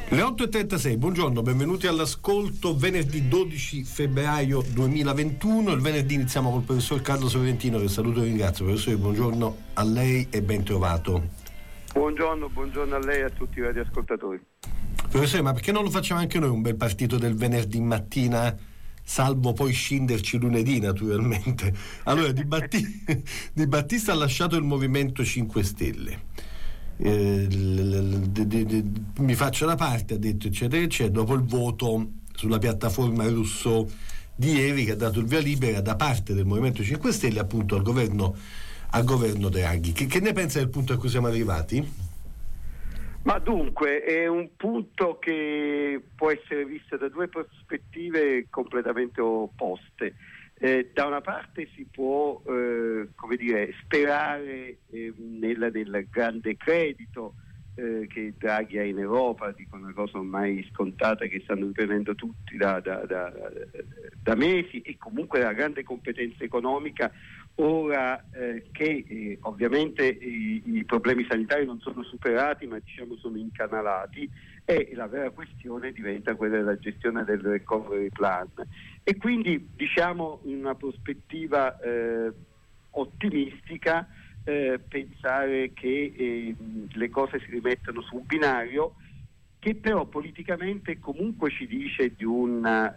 Le 8.36, buongiorno, benvenuti all'ascolto. Venerdì 12 febbraio 2021. Il venerdì iniziamo col professor Carlo Sorrentino, che saluto e ringrazio. Professore, buongiorno a lei e ben trovato. Buongiorno a lei e a tutti i radioascoltatori. Professore, ma perché non lo facciamo anche noi un bel partito del venerdì mattina, salvo poi scinderci lunedì naturalmente? Allora, Di Battista ha lasciato il Movimento 5 Stelle. Mi faccio da parte, ha detto eccetera eccetera, dopo il voto sulla piattaforma Russo di ieri, che ha dato il via libera da parte del Movimento 5 Stelle appunto al governo Draghi. Che ne pensa del punto a cui siamo arrivati? Ma dunque è un punto che può essere visto da due prospettive completamente opposte. Da una parte si può sperare nel grande credito che Draghi ha in Europa, dico una cosa ormai scontata che stanno riprendendo tutti da mesi, e comunque la grande competenza economica ora che ovviamente i problemi sanitari non sono superati, ma sono incanalati, e la vera questione diventa quella della gestione del recovery plan. E quindi in una prospettiva ottimistica pensare che le cose si rimettano su un binario che però politicamente comunque ci dice di una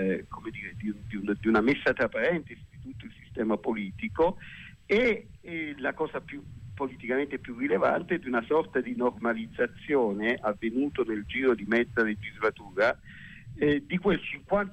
messa tra parentesi di tutto il sistema politico, e la cosa politicamente più rilevante di una sorta di normalizzazione avvenuto nel giro di mezza legislatura di quel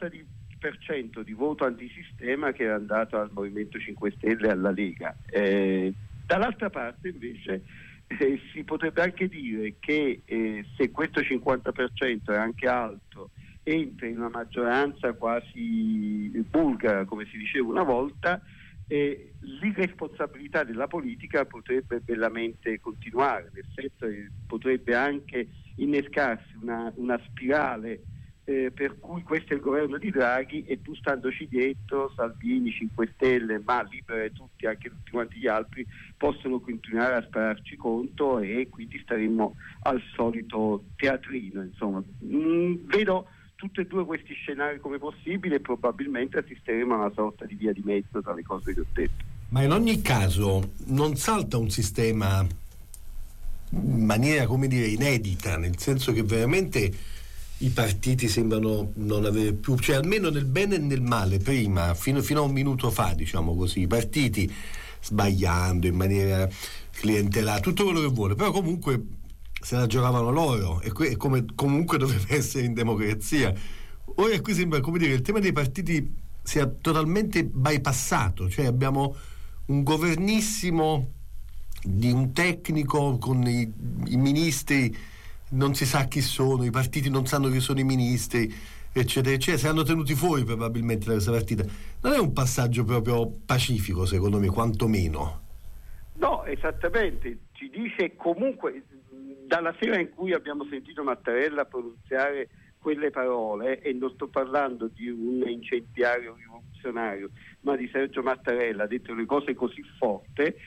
50% di voto antisistema che era andato al Movimento 5 Stelle e alla Lega. Dall'altra parte invece si potrebbe anche dire che se questo 50% è anche alto, entra in una maggioranza quasi bulgara, come si diceva una volta, l'irresponsabilità della politica potrebbe bellamente continuare, nel senso che potrebbe anche innescarsi una spirale per cui questo è il governo di Draghi e tu standoci dietro, Salvini, 5 Stelle, ma Libera, tutti, anche tutti quanti gli altri, possono continuare a spararci contro, e quindi staremmo al solito teatrino, insomma. Vedo tutti e due questi scenari come possibili e probabilmente assisteremo a una sorta di via di mezzo tra le cose che ho detto. Ma in ogni caso non salta un sistema in maniera, inedita, nel senso che veramente i partiti sembrano non avere più, cioè almeno nel bene e nel male, prima, fino a un minuto fa, diciamo così, i partiti sbagliando in maniera clientelare, tutto quello che vuole, però comunque se la giocavano loro, e come comunque doveva essere in democrazia. Ora qui sembra il tema dei partiti sia totalmente bypassato, cioè abbiamo un governissimo di un tecnico con i ministri, non si sa chi sono, i partiti non sanno chi sono i ministri, eccetera eccetera, si hanno tenuti fuori probabilmente da questa partita. Non è un passaggio proprio pacifico, secondo me, quantomeno. No, esattamente, ci dice comunque, dalla sera in cui abbiamo sentito Mattarella pronunziare quelle parole, e non sto parlando di un incendiario rivoluzionario, ma di Sergio Mattarella, ha detto le cose così forte,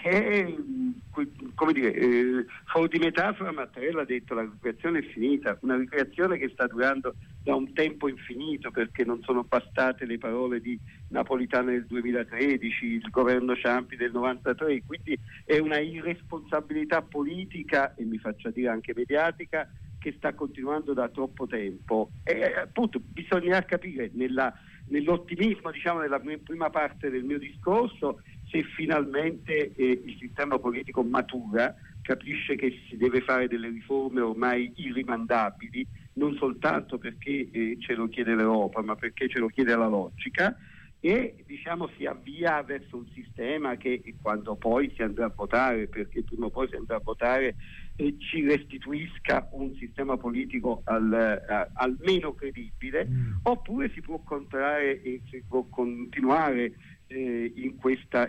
fuori di metafora Mattarella ha detto la ricreazione è finita, una ricreazione che sta durando da un tempo infinito, perché non sono bastate le parole di Napolitano del 2013, il governo Ciampi del 93, quindi è una irresponsabilità politica, e mi faccia dire anche mediatica, che sta continuando da troppo tempo, e appunto bisognerà capire nell'ottimismo, nella prima parte del mio discorso, se finalmente il sistema politico matura, capisce che si deve fare delle riforme ormai irrimandabili, non soltanto perché ce lo chiede l'Europa, ma perché ce lo chiede la logica, e si avvia verso un sistema che quando poi si andrà a votare, perché prima o poi si andrà a votare, ci restituisca un sistema politico almeno credibile, oppure si può continuare in questa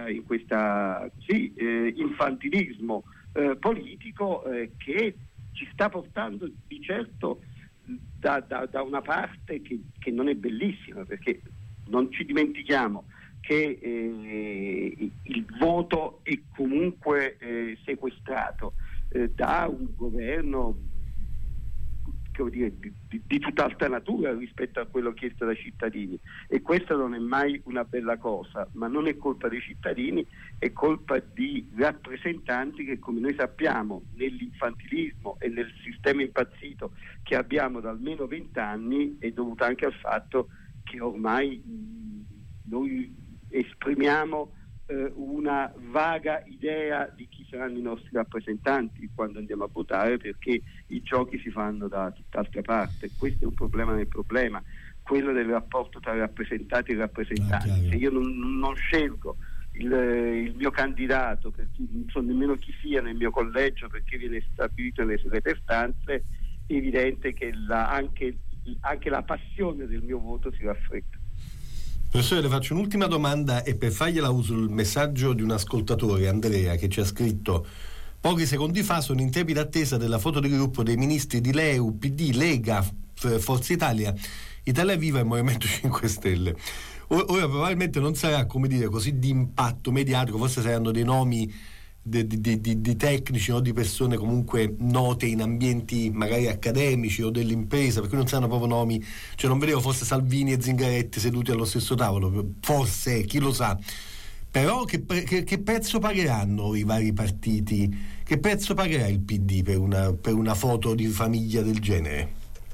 infantilismo politico che ci sta portando di certo da una parte che non è bellissima, perché non ci dimentichiamo che il voto è comunque sequestrato da un governo di tutt'altra natura rispetto a quello chiesto dai cittadini, e questa non è mai una bella cosa, ma non è colpa dei cittadini, è colpa di rappresentanti che, come noi sappiamo, nell'infantilismo e nel sistema impazzito che abbiamo da almeno 20 anni è dovuto anche al fatto che ormai noi esprimiamo una vaga idea di chi saranno i nostri rappresentanti quando andiamo a votare, perché i giochi si fanno da tutt'altra parte. Questo è un problema nel problema, quello del rapporto tra rappresentanti e rappresentanti. Se io non scelgo il mio candidato, perché non so nemmeno chi sia nel mio collegio, perché viene stabilito nelle segrete stanze, è evidente che anche la passione del mio voto si raffredda. Professore, le faccio un'ultima domanda, e per fargliela uso il messaggio di un ascoltatore, Andrea, che ci ha scritto: pochi secondi fa sono in trepida attesa della foto di gruppo dei ministri di LeU, PD, Lega, Forza Italia, Italia Viva e Movimento 5 Stelle. Ora probabilmente non sarà, come dire, così di impatto mediatico, forse saranno dei nomi di tecnici o di persone comunque note in ambienti magari accademici o dell'impresa, per cui non saranno proprio nomi, cioè non vedevo forse Salvini e Zingaretti seduti allo stesso tavolo, forse, chi lo sa. Però che prezzo pagheranno i vari partiti? Che prezzo pagherà il PD per una foto di famiglia del genere?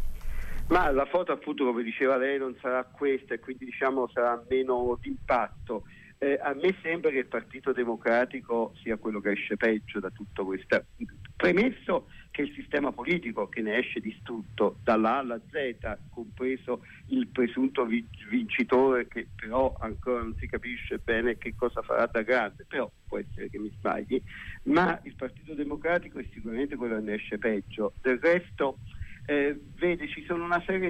Ma la foto, appunto, come diceva lei, non sarà questa, e quindi sarà meno d'impatto. A me sembra che il Partito Democratico sia quello che esce peggio da tutto questo, premesso che il sistema politico, che ne esce distrutto dalla A alla Z, compreso il presunto vincitore, che però ancora non si capisce bene che cosa farà da grande, però può essere che mi sbagli, ma il Partito Democratico è sicuramente quello che ne esce peggio. Del resto vede, ci sono una serie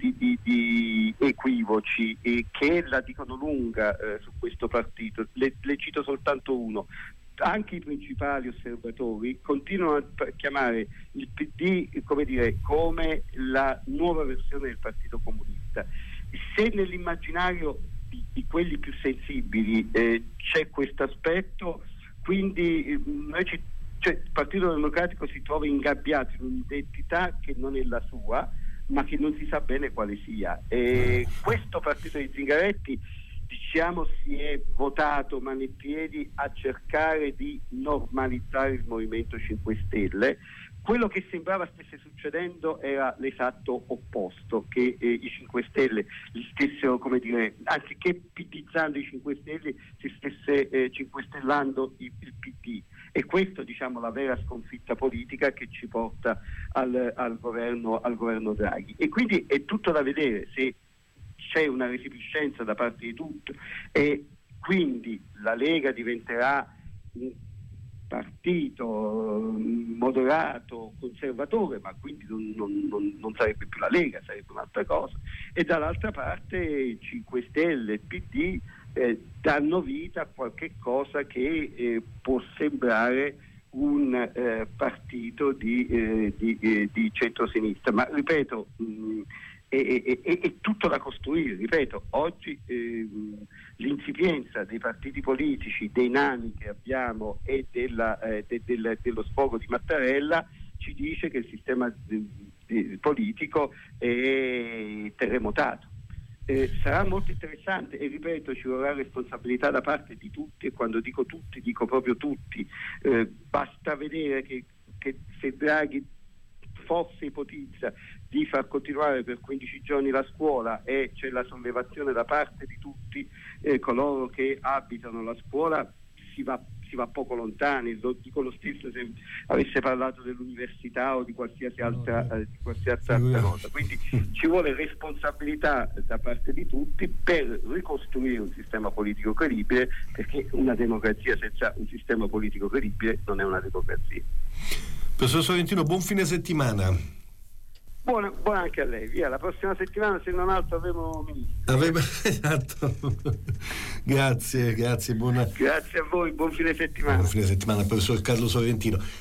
di equivoci che la dicono lunga su questo partito. Le cito soltanto uno. Anche i principali osservatori continuano a chiamare il PD come la nuova versione del Partito Comunista. Se nell'immaginario di quelli più sensibili c'è questo aspetto, quindi il Partito Democratico si trova ingabbiato in un'identità che non è la sua, ma che non si sa bene quale sia. Questo partito di Zingaretti, si è votato mani e piedi a cercare di normalizzare il Movimento 5 Stelle. Quello che sembrava stesse succedendo era l'esatto opposto, che i 5 Stelle li stessero, anziché pidizzando i 5 Stelle, si stesse 5 stellando il PD. E questo, la vera sconfitta politica che ci porta al governo Draghi. E quindi è tutto da vedere se c'è una resipiscenza da parte di tutti, e quindi la Lega diventerà un partito moderato, conservatore, ma quindi non sarebbe più la Lega, sarebbe un'altra cosa, e dall'altra parte 5 Stelle e PD danno vita a qualche cosa che può sembrare un partito di centrosinistra, ma ripeto, è tutto da costruire. Ripeto, oggi l'insipienza dei partiti politici, dei nani che abbiamo e dello sfogo di Mattarella ci dice che il sistema politico è terremotato. Sarà molto interessante, e ripeto, ci vorrà responsabilità da parte di tutti, e quando dico tutti dico proprio tutti. Basta vedere che se Draghi forse ipotizza di far continuare per 15 giorni la scuola, e c'è la sollevazione da parte di tutti coloro che abitano la scuola, si va poco lontani. Dico lo stesso se avesse parlato dell'università o di qualsiasi altra cosa. Quindi ci vuole responsabilità da parte di tutti per ricostruire un sistema politico credibile, perché una democrazia senza un sistema politico credibile non è una democrazia. Professor Sorrentino, buon fine settimana. Buona anche a lei. Via, la prossima settimana, se non altro, avremo esatto. Grazie, Grazie a voi, buon fine settimana. Buon fine settimana, professor Carlo Sorrentino.